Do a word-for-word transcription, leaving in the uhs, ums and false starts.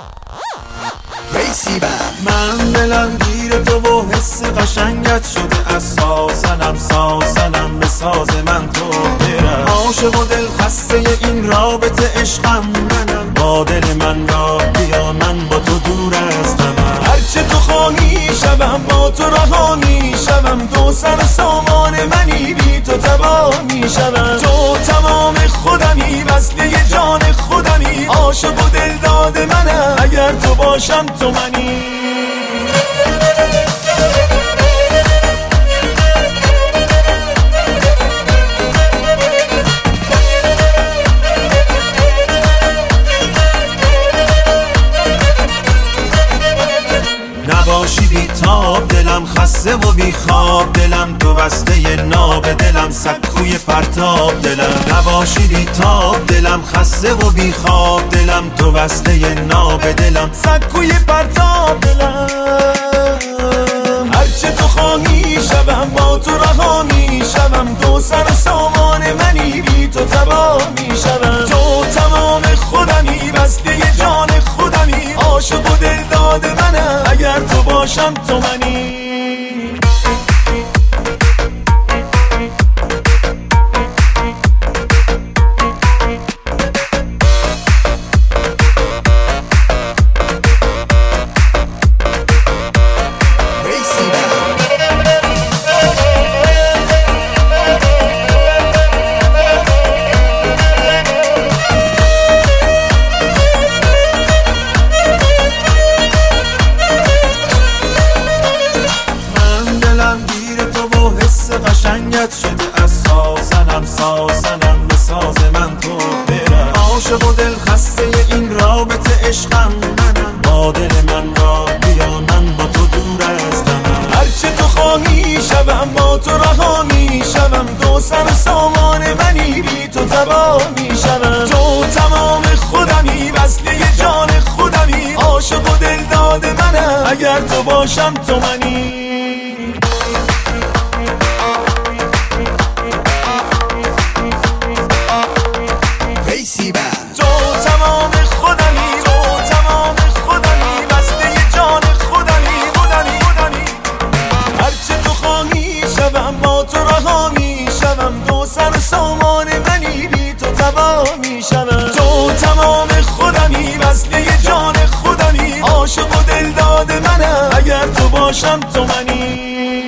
من دلم گیر تو و حس قشنگت شده، از سازنم سازنم به ساز من تو برم. عاشق و دل خسته این رابطه عشقم منم، با دل من را بیا من با تو دور از غمم. هرچه تو خواهی شوم با تو رها می شوم، تو سر سامان منی بی تو تباه می شوم. تو تمام خودمی وصله جان خودمی، عاشق و دل داد منم، اگر تو باشم تو منی. نباشی بی تاب دلم خسته و بی خواب دلم، تو بسته ناب دلم سکوی پرتاب دلم. نباشی بی تاب دلم خسته و بی خواب دلم، تو بسته ناب دلم سکوی پرتاب دلم. هرچه تو خواهی شوم با تو رها می شوم، تو سر سامان منی بی تو تباه می شوم. تو تمام خودمی بسته جان خودمی، عاشق و دل داد منم، اگر تو باشم تو منی. قشنگت شده، از سازنم سازنم به ساز من تو برم. عاشق و دل خسته این رابطه عشقم منم، با دل من را بیا من با تو دور از غمم. هرچه تو خواهی شوم با تو رها می شوم، تو سر سامان منی بی تو تباه می شوم. تو تمام خودمی وصله جان خودمی، عاشق و دل داد منم، اگر تو باشم تو منی. تو تمام خودمی، تو تمام خودمی بسته جان خودمی خودمی خودمی. هرچه تو خواهی شوم با تو رها می شوم، تو سر سامان منی بی تو تباه می شوم. تو تمام خودمی بسته جان خودمی، عاشق و دل داد منم، اگر تو باشم تو منی.